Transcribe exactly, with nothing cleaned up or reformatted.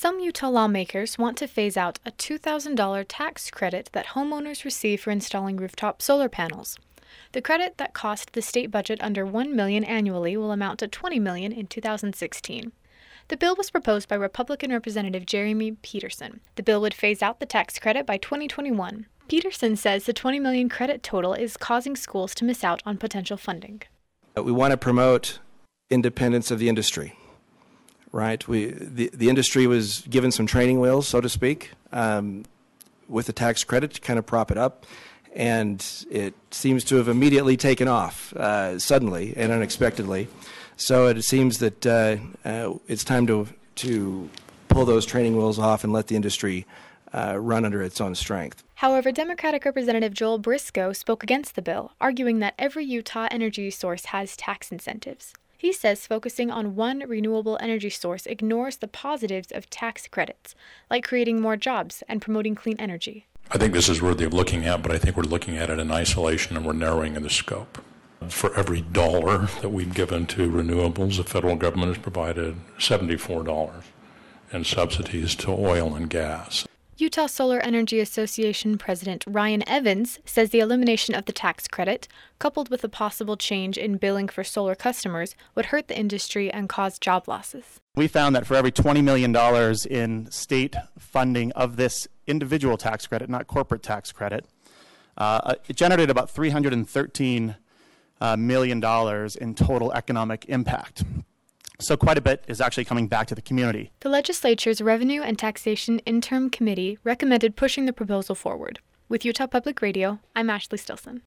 Some Utah lawmakers want to phase out a two thousand dollars tax credit that homeowners receive for installing rooftop solar panels. The credit that cost the state budget under one million dollars annually will amount to twenty million dollars in two thousand sixteen. The bill was proposed by Republican Representative Jeremy Peterson. The bill would phase out the tax credit by twenty twenty-one. Peterson says the twenty million dollars credit total is causing schools to miss out on potential funding. We want to promote independence of the industry, right? We the, the industry was given some training wheels, so to speak, um, with the tax credit to kind of prop it up, and it seems to have immediately taken off uh, suddenly and unexpectedly. So it seems that uh, uh, it's time to to pull those training wheels off and let the industry uh, run under its own strength. However, Democratic Representative Joel Briscoe spoke against the bill, arguing that every Utah energy source has tax incentives. He says focusing on one renewable energy source ignores the positives of tax credits, like creating more jobs and promoting clean energy. I think this is worthy of looking at, but I think we're looking at it in isolation and we're narrowing in the scope. For every dollar that we've given to renewables, the federal government has provided seventy-four dollars in subsidies to oil and gas. Utah Solar Energy Association President Ryan Evans says the elimination of the tax credit, coupled with a possible change in billing for solar customers, would hurt the industry and cause job losses. We found that for every twenty million dollars in state funding of this individual tax credit, not corporate tax credit, uh, it generated about three hundred thirteen uh, million dollars in total economic impact. So quite a bit is actually coming back to the community. The legislature's Revenue and Taxation Interim Committee recommended pushing the proposal forward. With Utah Public Radio, I'm Ashley Stilson.